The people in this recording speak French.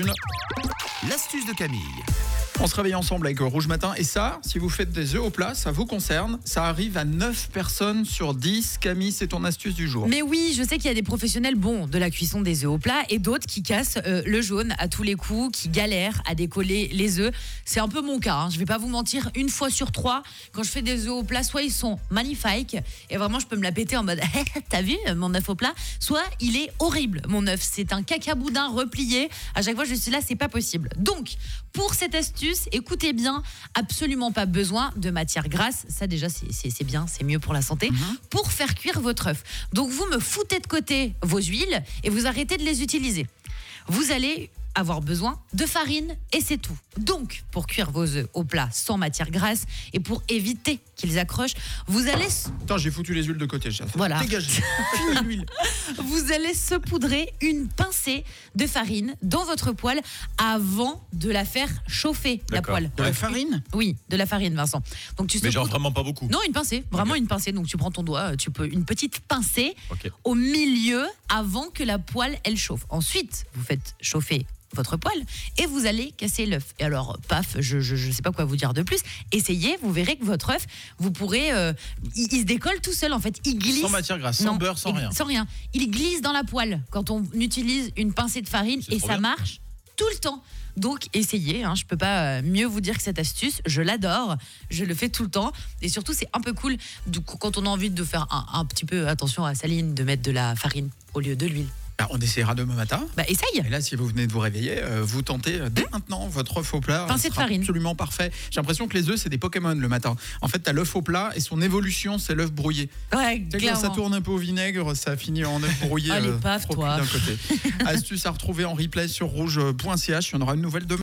L'astuce de Camille. On se réveille ensemble avec Rouge Matin. Et ça, si vous faites des œufs au plat, ça vous concerne. Ça arrive à 9 personnes sur 10. Camille, c'est ton astuce du jour. Mais oui, je sais qu'il y a des professionnels bons de la cuisson des œufs au plat et d'autres qui cassent le jaune à tous les coups, qui galèrent à décoller les œufs. C'est un peu mon cas, hein. Je vais pas vous mentir, une fois sur 3, quand je fais des œufs au plat, soit ils sont magnifiques et vraiment je peux me la péter en mode t'as vu mon œuf au plat, soit il est horrible mon œuf, c'est un cacaboudin replié. À chaque fois je suis là, c'est pas possible. Donc pour cette astuce, écoutez bien, absolument pas besoin de matière grasse. Ça déjà c'est bien, c'est mieux pour la santé. Pour faire cuire votre œuf. Donc vous me foutez de côté vos huiles et vous arrêtez de les utiliser. Vous allez avoir besoin de farine et c'est tout. Donc, pour cuire vos œufs au plat sans matière grasse et pour éviter qu'ils accrochent, vous allez... Attends, j'ai foutu les huiles de côté. Voilà. Dégagez. Fini l'huile. Vous allez saupoudrer une pincée de farine dans votre poêle avant de la faire chauffer, la D'accord. poêle. De la farine ? Oui, de la farine, Vincent. Donc tu Mais genre saupoudres- vraiment pas beaucoup. Non, une pincée, vraiment Ok. une pincée. Donc tu prends ton doigt, tu peux une petite pincée Ok. au milieu avant que la poêle elle chauffe. Ensuite, vous faites chauffer votre poêle et vous allez casser l'œuf. Et alors, paf, je sais pas quoi vous dire de plus. Essayez, vous verrez que votre œuf, vous pourrez, il se décolle tout seul en fait. Il glisse. Sans matière grasse, sans beurre, sans rien. Sans rien. Il glisse dans la poêle quand on utilise une pincée de farine C'est et trop ça bien. marche tout le temps. Donc essayez, hein, je peux pas mieux vous dire que cette astuce, je l'adore, je le fais tout le temps et surtout c'est un peu cool du coup, quand on a envie de faire un petit peu attention à sa ligne, de mettre de la farine au lieu de l'huile. Ah, on essaiera demain matin. Bah essaye. Et là, si vous venez de vous réveiller, vous tentez dès maintenant votre œuf au plat. Pincée de sera farine. Absolument parfait. J'ai l'impression que les œufs, c'est des Pokémon le matin. En fait, t'as l'œuf au plat et son évolution, c'est l'œuf brouillé. Ouais, Tu sais, quand clairement. ça tourne un peu au vinaigre, ça finit en œuf brouillé. Allez, paf, trop toi. cuit d'un côté. Astuce à retrouver en replay sur rouge.ch. Il y en aura une nouvelle demain.